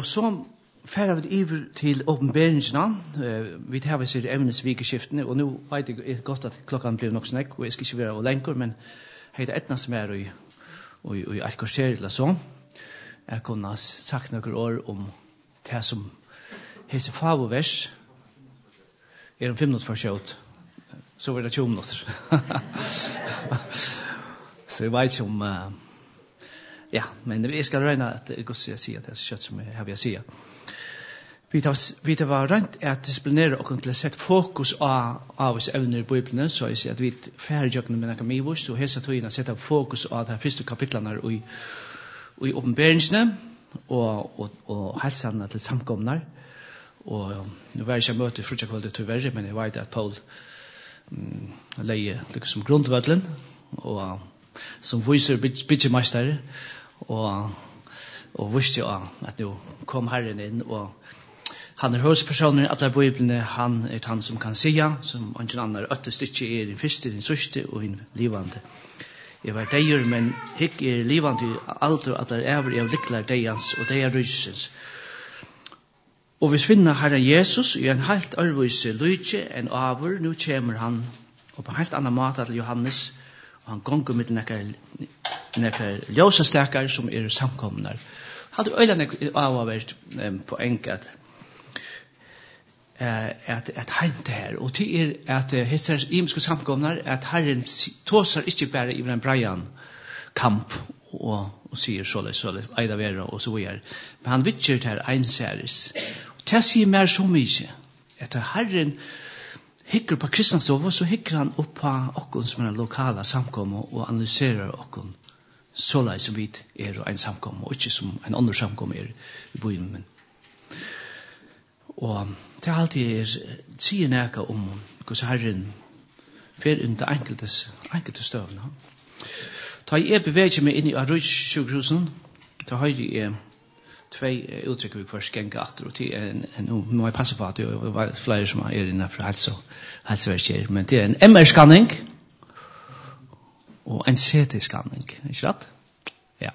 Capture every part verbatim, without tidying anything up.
Og så færer vi iver til åpenberingsene. Uh, vi tar vi sier evnes vikeskiftene, og nå vet jeg godt at klokken blir nok snakk, og jeg skal ikke være lenger, men jeg er etna som er i, i, i et kvarter eller så. Jeg kunne sagt noen ord om det som heter favovers. Er om fem minutter for kjøtt, så var det tjue minutter. Så jeg vet ikke om... Uh, ja, men jeg skal regne at jeg går til å si at det er kjøtt som jeg har å si. Vi tar var rent at disiplinere og til å sette fokus av av oss evner i Bibelen, så jeg sier at vi er ferdig med denne kamivus, og hese togene setter fokus av de første kapitlene i, i åpenberingsene, og, og, og helsene til samkomner. Og nu var jeg ikke møte i frutjakvalget til verre, men jeg vet at Paul um, leier liksom grundvødlen, og som viser bytjemeister, og, og visste jo at nå kom Herren inn, og han er hovedpersonen i alle Bibelene, han er han som kan sige, som ingen annen øttest ikke er den første, den sørste og den livande. Jeg var deier, men ikke er livande alt og at det er av likler deians, og det er rysens. Og vi finner Herren Jesus i en helt arvise lydje enn avur, nå kommer han og på en helt annen måte til Johannes, og han gonger med nekker ljøsastekar som er samkomnar. Hadde øyne avhåvert um, på enkelt uh, at, at hente her, og til er at uh, hesser imenske samkomnar, at Herren tåsar ikke bare i en breian kamp, og, og sier såleis, såleis, eida vera og så videre. Men han vittjer til her einsæres. Og til sier mer så mye, at Herren hikker på kristnastov, så hikker han opp på okkon som er lokala samkommer, og analyserer okkon såleis som vi er en samkommer, og ikke som en annen samkommer er i byen. Og det er alltid er, sier næka om hvordan Herren fer under enkeltes, enkeltes støvn. Da jeg beveger meg inn i Arrøys-sjukhusen, da har jeg tvei uttrykk vi først genge atter, og til en, en, nå må jeg passe på at det er flere som er inne for helseverkjer, men det er en M R-skanning og en C T-skanning, ikke rett? Ja.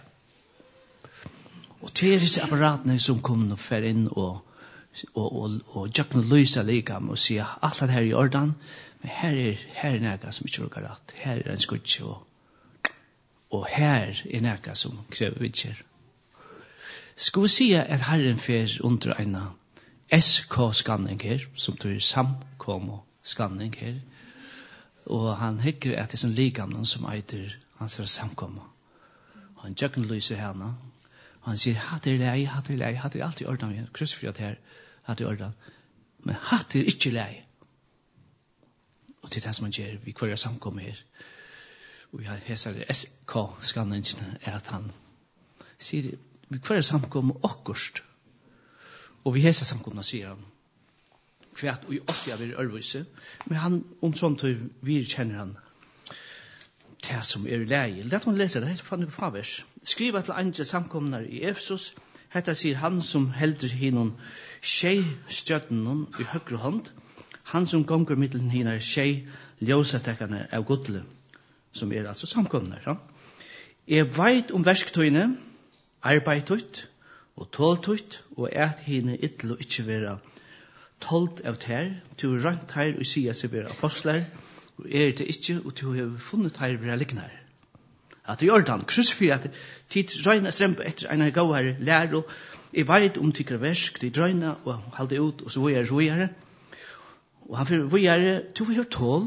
Og til er disse apparatene som kommer og fer inn og og, og, og Jackne lyser likam og sier alt det her i orden, men her er, her er næga som ikke orker rett, her er en skutje og og her er næga som krever vidtjer. Skal vi si at Herren fer under en S K-skanning her, som tror samkommo-skanning her, og han hikker at det er sånn likamnen som eitir hans er samkommo. Og han tjøkken lyser henne, og han sier, hatt er lei, hatt er lei, hatt er alltid ordan, vi har kryssfriat her, hatt er ordan, men hatt er ikke lei. Og det er det som han gjør, vi kvar er samkommo her. Og jeg heser S K-skanningene, er at han sier, vi kvar er samkommet okkurst. Og vi heser samkommet, sier han. Kvært og i åtti av er ørvise. Men han, om sånn tøy, vi kjenner han det som er leie. Lett man lese det, fra noen fravers. Skriva til andre samkomner i Efesos. Hetta sier han som heldur hinnon tjei stjøtten i høyre hånd. Han som gonger mittelen hinnar tjei ljósatekkerne av godle, som er altså samkomner. Ja? Jeg veit om verktøyene, arbeidtøyt og tåltøyt, og et hine ytterlig og ikke være tålt av ter, til å rønt her og sier seg være apostler, og er det ikke, og til å ha funnet her være liknær. At det gjør det han, kryssfyr at tid røyna strempe etter en av gauhere lær, og jeg veit om tykker versk, de røyna og halde ut, og så var jeg røyere, og han fyrir røyere, til å ha tål,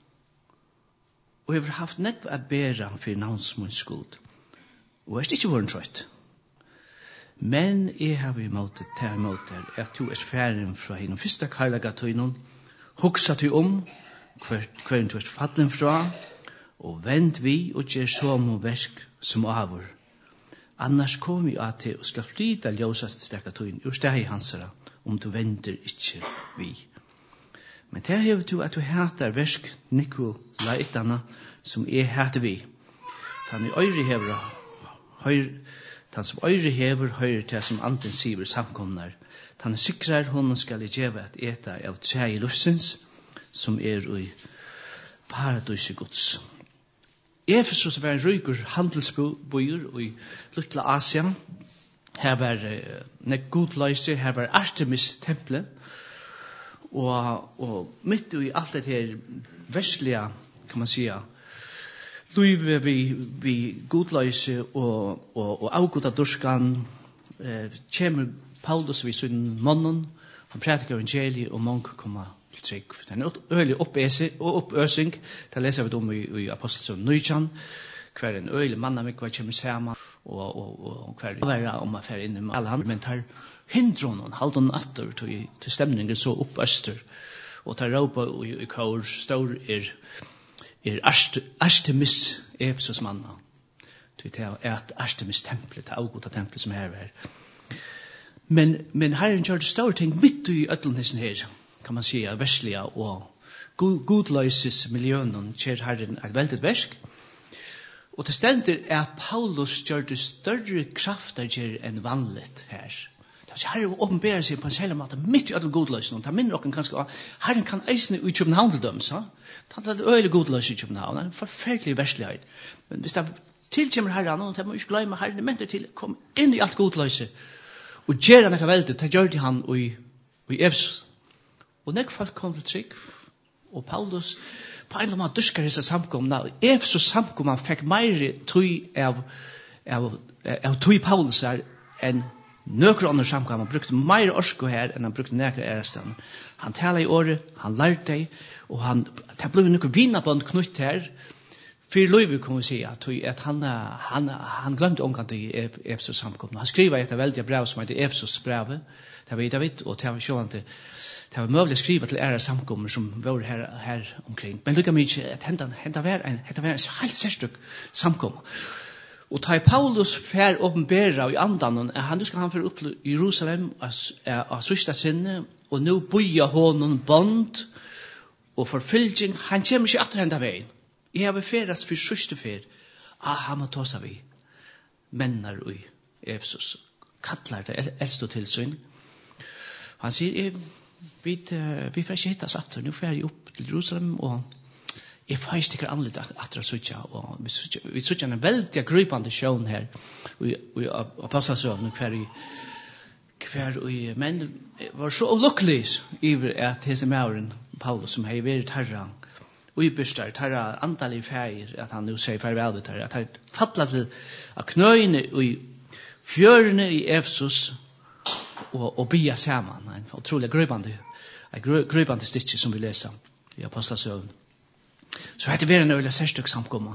og jeg har haft nekv av bæra for navnsmunns skuld, og jeg er ikke vært trøyt. Men jeg har vi måttet ta imot der, at du er færen fra henne første karlaga tøynen, hoksa til om hver du er fallen fra, og vend vi og gjør som versk som avur. Annars kom vi at til og skal flyta ljøsast stekka tøynen ur steg hansara, om du vender ikke vi. Men det hever du at du hatar versk Nikol laitana, som er hater vi. Han i øyre hever høyre Han som øyre hever høyre til som anden siver samkomnar. Han sikrar honom skal gjeva et eta av tre lufsins, som er i paradiset Guds. Efesos var en ryker handelsbøyer i Lutla Asia, Her var uh, nek godløyser, her var Artemis tempelet, og, og midt i alt det her verslige, kan man säga, Luive vi, vi godløyse og, og, og avgoda durskan, eh, kjemer Paulus vi sin mannen, han prædikar evangeliet, og mange kommer til trygg. Det er en øyelig oppøsing, det leser vi om i, i Apostelsson Nujjan, hver en øyelig mann av meg, hver kommer sammen, og, og, og hver er om å fære inn i alle hand, men tar hindronen, halden atter til, til stemningen så opp øster, og tar råpa i, i kår, stor er, er Artemis Efesos manna. Det er et Artemis templet, det avgoda templet som her er. Men, men Herren gjør det store ting midt i ødlenissen her, kan man si, verslige og godløyses miljøen, kjær Herren et veldig versk. Og det stender at Paulus gjør det større krafter enn vanligt her. Det er Herren åpenberer seg på en særlig måte midt i ødel godløysen. Det minner dere kanskje at Herren kan eisne i København til dem, så? Det er øyelig godløys i København, det er en forferdelig verslighet. Men hvis det tilkjemmer Herren, og det må ikke glemme Herren, det mener til å komme inn i alt godløyset, og gjør han ikke veldig, det gjør de han i, i Efesos. Og nek folk kom til trygg, og Paulus på en eller annen måte dusker disse samkomna, og Efesos samkomna fikk mer tøy av, av, av tøy Paulus her enn nøkere andre samkomna. Han brukte mer orsko her enn han brukte nøkere æresten. Han taler i året, han lærte deg, og han, det ble noe vinabånd knytt her, for Løyve kan vi si at, at han, han, han glemte omkant i Efesos samkomna. Han skriver et veldig brev som heter Efesos brevet, det var David, og det var sjåvante, det var mulig å skrive til ære samkommer som var her, her omkring. Men lukka mykje, at henda var en, henda var en helt særstøk samkommer. Og ta i Paulus fer åpenbæra i andan, han nu skal han fer opp til Jerusalem av sørsta sinne, og nu boja honom bond og forfylging, han kommer ikke atter henda veien. Jeg har beferast for sørste fer, ah, han må ta seg vi, mennar i Efesos, kallar det eldst og tilsyn. Han sier, vi, vi får ikke hittas atter, nu fer jeg opp til Jerusalem, og jeg får ikke stikker anlitt atter å sutja, og vi sutja en veldig gripande sjån her, i Apostelsøvn, hver i, hver i, men var så ulukkelig iver at hese mauren, Paulus, som hei vært herra, og i bystar, herra andal i feir, at han nu sier farvel ut her, at han fattla til av knøyene i fjørene i Efesos, og, og bia saman, en utrolig gripande, en gripande stitje som vi leser i Apostelsøvn. Så hette vi en øyla særstøk samkomma.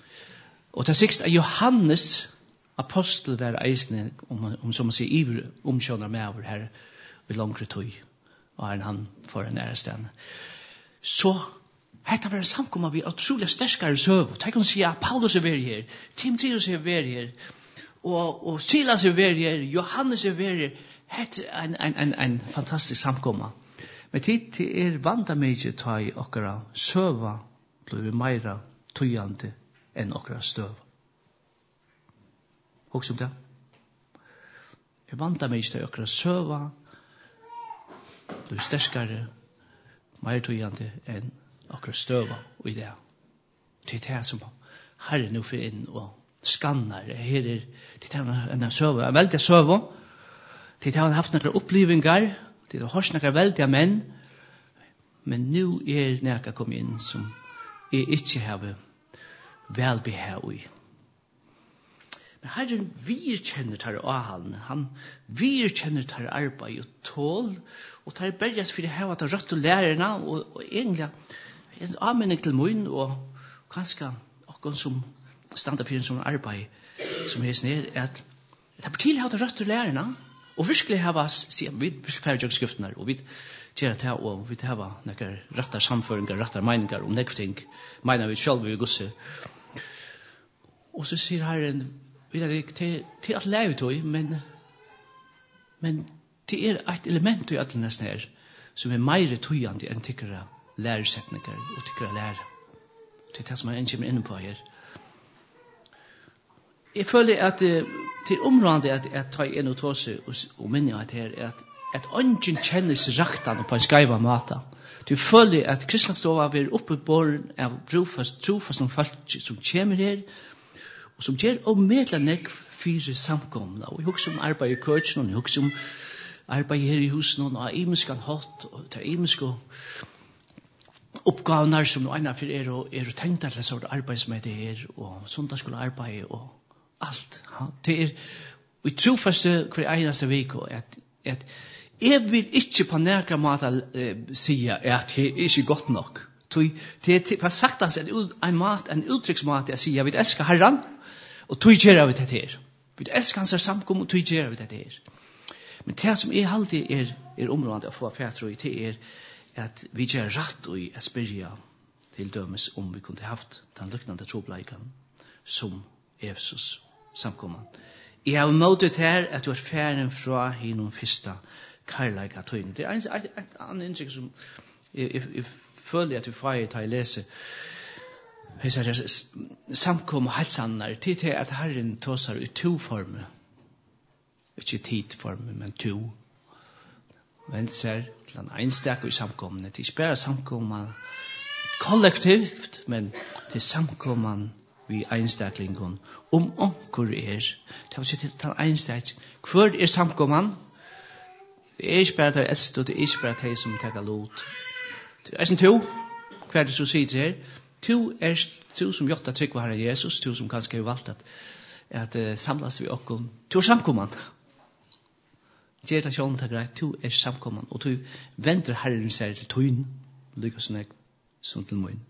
Og det sikst er Johannes apostel var eisne, om, om som man sier, iver omkjønner med over her i langre tøy, og er han for en ærestene. Så hette var en samkomma vi utrolig sterskare søv. Tenk om sier at Paulus er veri her, Timotheus er veri her, og, og Silas er veri her, Johannes er veri her. Hette er en, en, en, en fantastisk samkomma. Men tid til er vanda mykje ta i okkara søva, blir vi meira tøyande enn okkara støv. Hoks om det? Jeg vanda mykje ta i okkara søva, blir sterskare, meira tøyande enn okkara støva og i det. Det er det som Herren nu fyrir inn og skannar. Her er det er en søva, en veldig søva. Det har haft noen opplivingar, det har hørt noen veldige menn, men nu er noen kommet inn som jeg ikke har velbehag i. Men Herren virkjenner tar avhalene, han virkjenner tar arbeid og tål, og tar berges for det her at det rødt og lærerne, og, og egentlig en avmenning til munn, og kanskje noen som stander for en sånn arbeid, som er snill, at det er på til at det rødt og lærerne, og virkelig har vi, vi færre jøgskriftene, og vi gjør det, og vi har noen rettere samføringer, rettere meninger om nekve ting, mener vi selv vi gosse. Og så sier Herren, vi er til, til at leve tog, men, men det er et element i alle nesten her, som er mer tøyende enn tykkere læresetninger og tykkere lære. Det er det som jeg ikke kommer inn på her. Jeg føler at det er området at jeg tar en og tåse og minner at her er at at ånden kjennes raktan på en skreiva måte. Du føler at kristnastova vil oppe på båren av trofast, trofast noen folk som kommer her, og som gjør og medler nekk fire samkomna. Og jeg husker om arbeid i køtjen, og jeg husker om arbeid her i husen, og jeg imensk han hatt, og det er imensk oppgavene som noe annet for er, og er tenkt til en sort arbeid som er det her, og sånn da skulle arbeide, og alt. Ja. Det er, og jeg tror først hver eneste vik, at, at jeg vil ikke på nærkere måte uh, si at det er ikke godt nok. Det er sagt at en mat, en uttrykksmåte jeg sier, jeg vil elske Herren, og tog gjør vi det her. Vi elsker hans samkom, og tog gjør vi det her. Men det som er alltid er, er området å få fætre i, det er at vi gjør rett og jeg spør til dømes om vi kunne haft den lyknende trobleiken som Efesus samkomman. Jeg har måttet her at du er ferdig fra hinnom første karlaika tøyne. Det er en, et, et annet inntrykk som jeg, jeg, jeg føler at vi får til å lese samkom og halsannar til til at Herren tåsar i to former. Ikke tidformer, men to. Men ser til en einstak i samkomne. Det er ikke bare samkomman kollektivt, men til samkomman vi einstaklingen om onkur er. Det var ikke til en einstak. Hvor er samkomman? Det er ikke bare det eldste, og det er ikke bare det som tager lot. Det er ikke to. Hva er det som sier til her? To er to som gjør det trygg på Herre Jesus, to som kanskje har valgt at, at uh, samles vi okkom. To er samkomman. Det er det sjålen til greit. To er samkomman, og to venter Herren seg til tøyen, lykkes som jeg, som til møyen.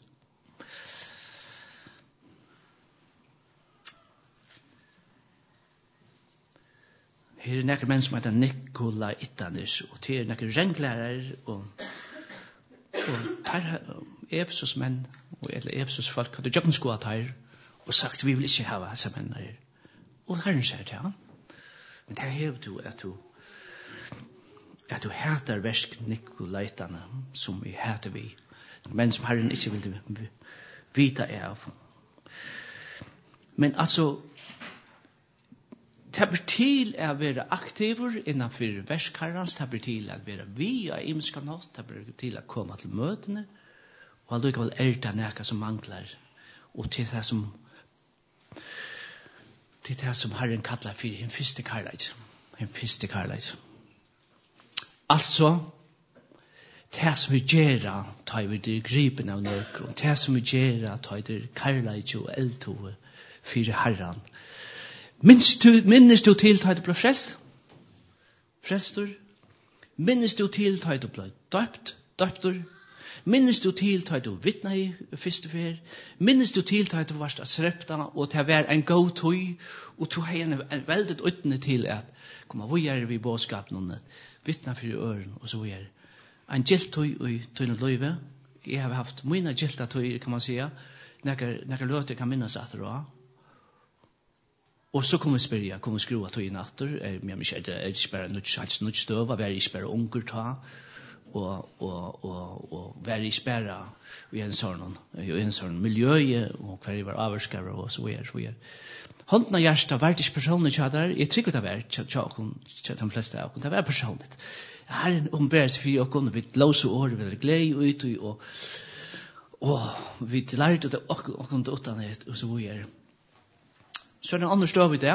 Her er nekker menn som heter Nikola Ittanis, og til er nekker renglærer, og, og tar Efesus menn, og eller Efesus folk, hadde jokken skoet her, og sagt, vi vil ikke ha disse menn her. Og Herren sier det, ja. Men det er jo at du, at du hater versk Nikola Ittane, som vi hater vi, men som Herren ikke vil vite av. Men altså, det blir til å være aktiver innenfor verskherrens, det blir til å være vi av imenska nått, det blir til å komme til møtene, og allikevel er det noe som mangler, og til det som til det som Herren kallar for en første karleit, en første karleit. Altså, det som vi gjør, tar vi det gripen av nøkker, og det som vi gjør, tar vi det karleit og eldtove for Herren. Minns du, minnes du til at du ble frelst? Frelstor? Minnes du til at du ble døpt? Døptor? Minnes du til at du vittna i første fer? Minnes du til at du var srepta og til å være en god tøy og til å ha en veldig utne til at komme videre vi bådskap noen vittna for øren og så videre. En gilt tøy i tøyne løyve. Jeg har haft mine gilta tøy, kan man sige. Nekker løte kan minnes at det var. Og så kommer vi spørre, kommer vi skrua tog i natter, men det er ikke bare nødt støv, det er ikke bare unger ta, og, og, og, og være ikke bare i en sånn, i en sånn miljø, og hver var avvarskere, og så videre, så videre. Hånden av hjertet var ikke personlig kjadder, jeg tror det var til de fleste av dere, det var personlig. Her er en omberes for dere, vi låser året, vi er glede ut, og, og vi lærte det, og kom til utdannet, og så videre. Så er det andre støv i det.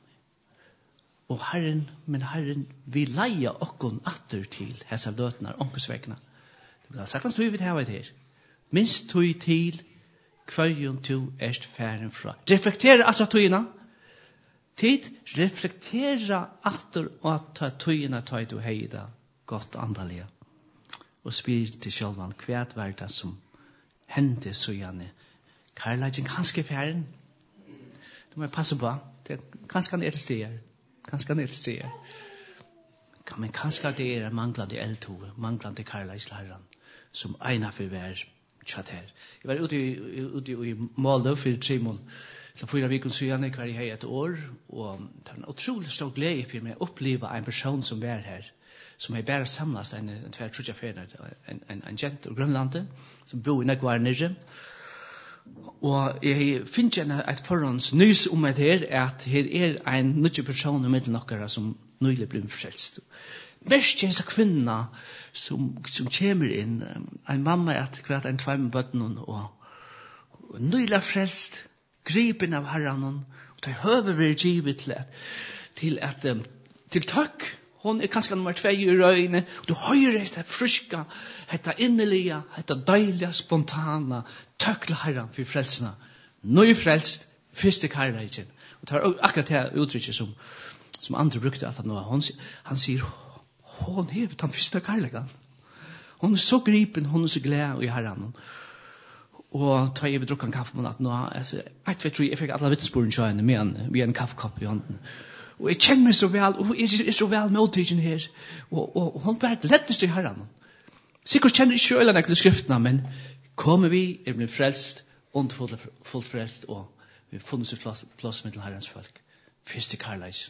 Og Herren, men Herren, vi leia okkon atter til hessa løtene, onkesvekkene. Det blir sagt han støv i det her. Minst tog til kvarjon to erst færen fra. Reflektera atter togina. Tid, reflektera atter og ta togina tog du heida godt andalige. Og spyr til sjølvan kvært verda som hendte så gjerne. Karlagen kanskje færen. Du må passe på. Det er kanskje nere steder. Kanskje nere steder. Men kanskje det er manglande eldtove, manglande karlagslæren, som egnet for hver tjatt her. Jeg var ute i, ute i Måløv for tre mål, så fyra vi kunne syne hver i et år, og det var en utrolig stor glede for meg å oppleve en person som var her, som er bare samlet en, en tver trutjaferner, en, en, en gent ur Grønlandet, som bor i Nekvar nere. Og jeg finner gjerne et forhånds nys om det her, at her er en nødje person i midten nokkara som nylig blir frelst. Mest er en kvinna som, som kommer inn, en mamma er kvart en tvei med bøtten, og, og nylig frelst, gripen av herren, Og det høver vi givet til at, til at, um, til tøkk. Hon er kanskje nummer tvei i røyne, og du høyrer dette friska, dette innelige, dette deilige, spontana, tøkk til herren for frelsene. Nøy frelst, første karlægen. Og det er akkurat det uttrykket som, som andre brukte at han, han, han sier, hon er den første karlægen. Hon er så gripen, hon er så glad i herren. Og tar jeg vil drukke en kaffe på natten, og altså, jeg vet ikke, jeg fikk alle vittnesbordene kjøyene med en, med en kaffekopp i hånden. Og jeg kjenner meg så vel, og jeg er så vel mottidgen her. Og, og, og hun bare lettest i herren. Sikkert kjenner ikke øyne til skriftene, men kommer vi, er vi frelst, underfullt fullt frelst, og vi har funnet seg plass, plass med til herrens folk. Første karlæs.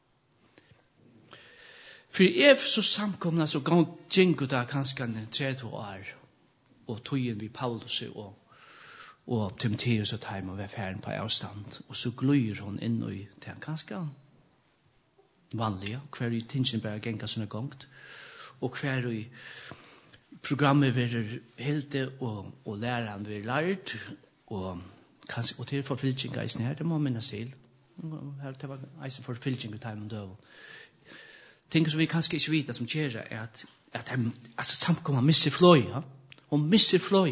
For jeg er så samkomna, så gang gjengu da kanskje tretti år, og togjen vi Paulus og, og Timotheus og Time og vi er ferden på avstand, og så gløyer hun inn i det kanskje vanlige, hver i tingene bare genga sånne gongt, og hver i programmet vil helte, og, og læreren vil lært, og kanskje, og til forfylking eisen her, det må minnes til. Det var eisen forfylking i time og døv. Ting som vi kanskje ikke vet som gjør er at, at de, altså samkommer misser fløy, ja? Og misser fløy.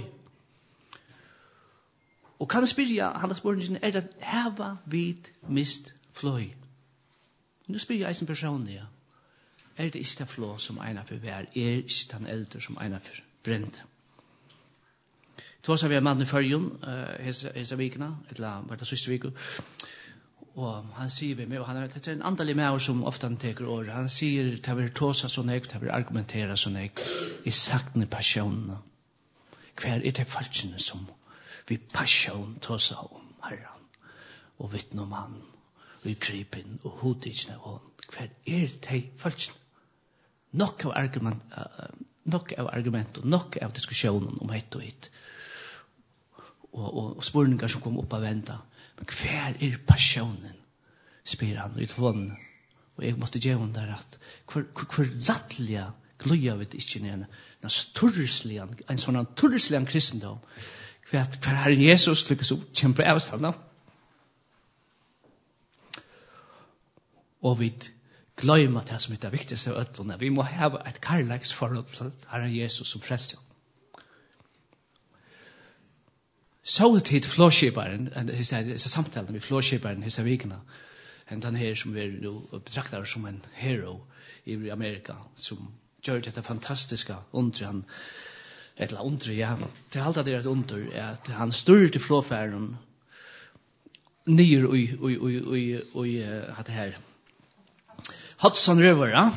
Og kan jeg spørre, han har spørsmålet, er det heva vid mist fløy? Nu spyr jeg eisen personlig, ja. Er det ikke det flå som ena for vær? Er ikke den eldre som ena for brent? Tås har vi en mann i førjen, uh, hese vikene, eller var det siste viku, og han sier vi med, og han er, det er en andelig med som ofte han teker år, han sier, det vil tåsa så nek, det vil argumentera så nek, i sakne passionene. Hver er det falskene som vi passion tåsa om herran, og vittne om han, og i krypen, og hodikene, og hver er det falskene. Nok av argument, uh, nok av argument, og nok av diskusjonen om hett og hitt, og, og, og spurningar som kom opp av venda. Men hver er passionen, spyr han ut hånden. Og jeg måtte gjøre henne der at hver, hver, hver lattlige gløya vet ikke nere, en turreslige, en sånn turreslige kristendom, hver, hver Herren Jesus lykkes opp, kjempe avstand. Og vi gløymer det som er det viktigste av øtlene. Vi må ha et karlagsforhold til Herren Jesus som frelser. Så tid flåskiparen, disse samtalen med flåskiparen disse vikene, enn den her som vi betrakter som en hero i Amerika, som gjør dette fantastiske undre, han, et eller undre, ja, til alt det er et undre, er at han styrte flåfæren nyer ui, ui, ui, ui, ui, hatt det her, Hudson River, ja,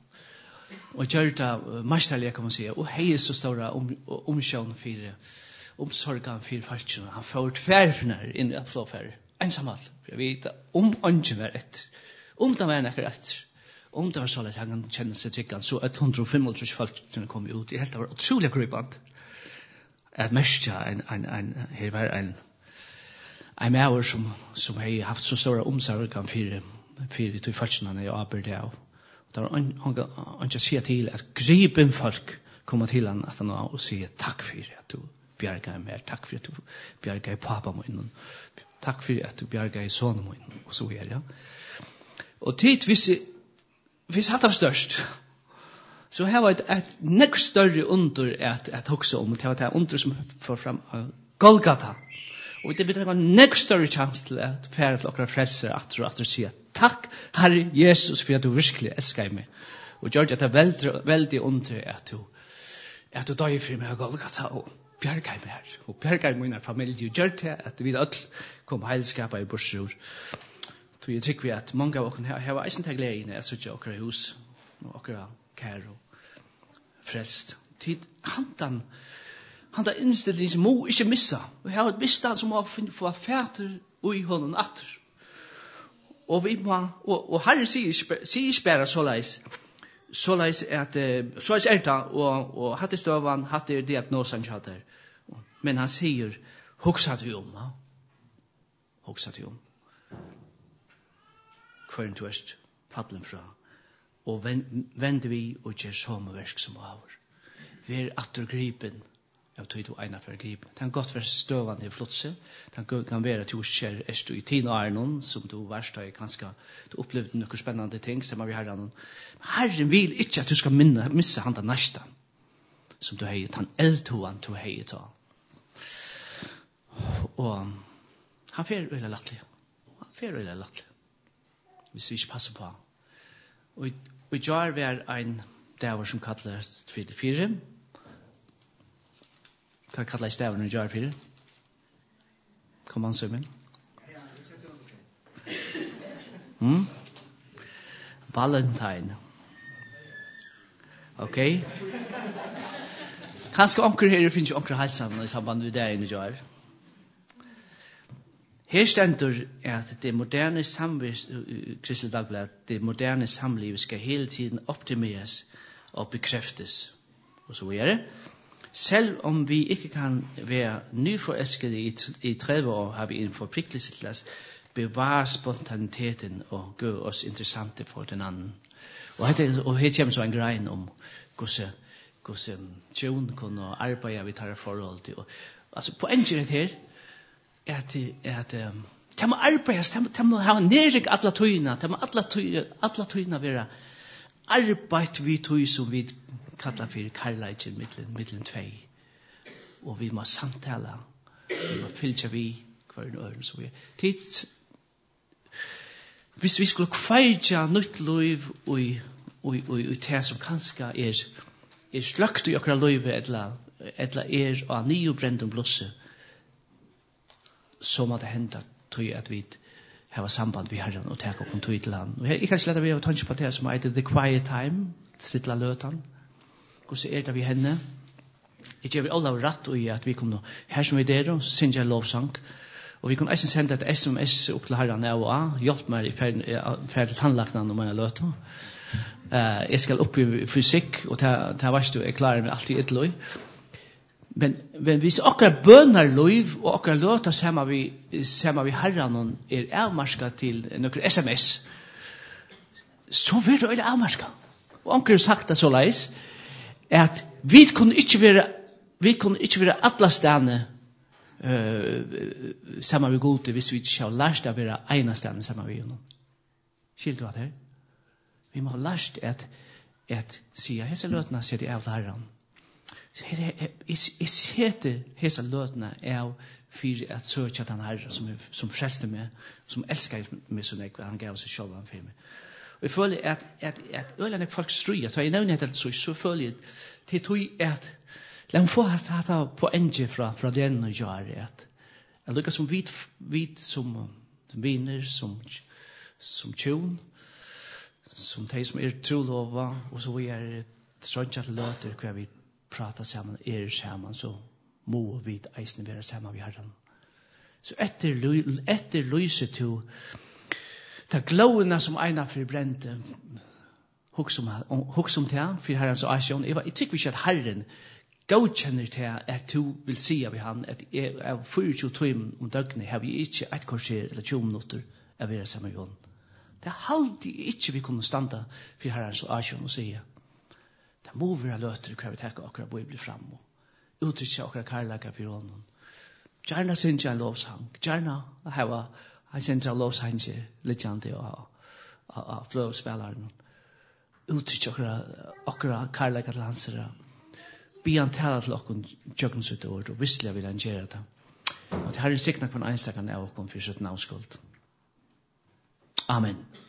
og gjør det mesterlig, kan man si, og hei så store om, omsjøen for omsorgen for falskene. Han får tværfner inn i flåfærer. Ensamhet. For jeg vet om ånden var etter. Om det var nekker etter. Om det var så at han kan kjenne seg tryggende. Så et hundre og femogtrys falskene kom ut. Det helt var utrolig krypant. At mest en, en, en, her var en, en maver som, som har haft så store omsorgen for, for de falskene jeg arbeidet av. Det var han ikke sier til at gripen folk kommer til han at han og sier takk for at du bjarga mer, takk for at du bjarga i pappa min, takk for at du bjarga i sonen min, og så er ja. Og tid, hvis, hvis hatt var størst, så her var et, et nekk større under at, at hokse om, det var det under som får fram uh, Golgata. Og det var nekk større chans til at fære til okra frelser at og at og sier, takk, Herre Jesus, for at du virkelig elsker meg. Og gjør det veldig, veldig under at du, at du døg for meg av Golgata, og bjarga meg her, og bjarga meg min familie, og gjør det at vi alle kom heilskapet i bursur. Så jeg tykker vi at mange av oss her var eisen til glede inn, jeg synes ikke okra hus, og okra kær og frelst. Tid, handan, handan innstilling som må ikke missa. Vi har et misstand som må få fæter ui hånden atter. Og vi må, og, og Herre sier ikke bare så leis, så leis at, så leis er det, og, og hatt i støvan, hatt i diagnosen kjatter. Men han sier, hoksa til om, ja. Hoksa til om. Hver en tvørst, fattelen fra, og vender vi og gjør samme verk som over. Vi er attergripen Jag tog till ena för grip. Det kan gott vara stövande i flotse. Det kan vara att du ser är du i tin Arnon som du värsta är ganska du upplevde några spännande ting som vi har någon. Herren vill inte att du ska minna missa han den nästa. Som du har han eldtoan du har ta. Och han fer eller lattlig. Han fer eller lattlig. Vi ska inte passa på. Och vi gör vi är en där som kallas för det fyra. Vad kallar stävnen och gör för? Kom an, Sømen. Mm? Valentine. Okej. Okay. Kanske onkel här finns ju onkel Halsan i samband med det i gör. Här ständer att det moderne samvis Kristel Dagblad, det moderne samliv ska hela tiden optimeras och bekräftas. Och så vidare. Selv om vi ikke kan være nyforelskede i, i tredive år, har vi en forpligtelse til at bevare spontaniteten og gøre os interessante for den anden. Og her, og her kommer så en grein om hvordan tjon kunne arbejde vi tar forhold til. Og, altså poenget her er at, at um, de må arbejdes, de må, de må ha nærig alle tøyene, de må alle tøyene være arbeid vi tøy som vi kallar för karlajken mittlen mittlen tvei. Och vi måste samtala. Vi måste fylja vi kvar en öron så vi. Tids hvis vi skulle kveja nytt liv och och och och det som kanske är är slakt i okra liv eller eller är av nio brändum blosse. Så må det hända tror jag att vi har samband vi Herren och ta och till ett land. Och jag kan släta vi av tanke på det som heter the quiet time, sitta lötan. Hvordan er det vi henne? Jeg gjør vi alle rett i at vi kommer her som vi er der, og så synes jeg lovsang. Og vi kunne også sende et sms opp til herren av og av. Hjelp meg i ferdig tannlakene om jeg løter. Uh, jeg skal opp i fysikk, og det er verst jeg klarer meg alltid et løy. Men, men hvis akkurat bønner løy, og akkurat løter ser vi, ser vi herren er avmarsket til noen sms, så vil det være avmarsket. Og akkurat sagt det så leis, at vi kunne ikke være vi kunne ikke være alle stedene uh, sammen med gode hvis vi ikke har lært å være ene stedene sammen med gode. Skilt du hva det? Vi må ha lært at at si at hese løtene ser det av læreren. Jeg ser det hese løtene av for at søke den herre som, som frelste meg, som elsker meg så nek, han gav seg selv han for meg. Og jeg føler at, at, at øyne folk stryger, så jeg nevner det så, så føler jeg til tog at la meg få hatt på enge fra, fra den og gjøre at jeg lukker som vit, vit som, som viner, som, som tjon, som de som er trolova, og så vi er strønnsja til løter hver vi prater sammen, er sammen, så må vi eisne være sammen vi herren. Så etter, etter lyset til ta glåna som ena för brände hooks om hooks om det för herrens aktion jag jag tycker vi ska herren godkänner det att du vill se vi han att är fyrtio timmar om dagen har vi inte ett kvarter eller tjugo minuter av vara samma gång. Det halti inte vi kunde stanna för herrens aktion och säga. Det må vara löter kvar vi tar akkurat bibel fram och uttrycka akkurat kärleka för honom. Gärna synja lovsang. Gärna ha I sent a los hanche litjante og a flow spelaren. Uttryk okra okra karlaka lansera. Be an tala til okkun jøkken sut ord og vissla vil han gjera det. Og det har en sikna på en einstakan av okkun fyrir sutt navskuld. Amen.